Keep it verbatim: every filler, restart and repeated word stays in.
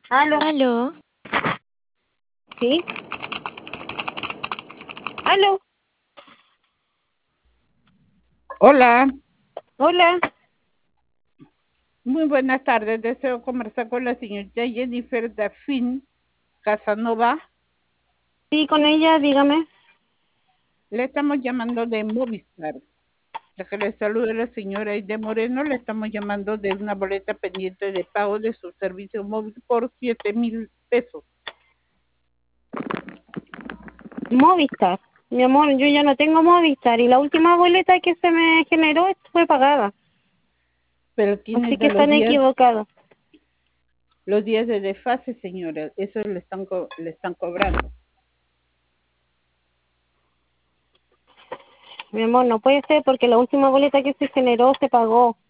Aló. Aló, ¿Sí? Aló. Hola, Hola. muy buenas tardes. Deseo conversar con la señorita Jennifer Dafín Casanova. Sí, con ella, dígame. Le estamos llamando de Movistar. La que le saluda la señora Aide Moreno. Le estamos llamando de una boleta pendiente de pago de su servicio móvil por siete mil pesos. Movistar. Mi amor, yo ya no tengo Movistar y la última boleta que se me generó fue pagada. Pero Así tiene que de los están días, equivocados. los días de desfase, señora. Eso le están, co- le están cobrando. Mi amor, no puede ser porque la última boleta que se generó se pagó.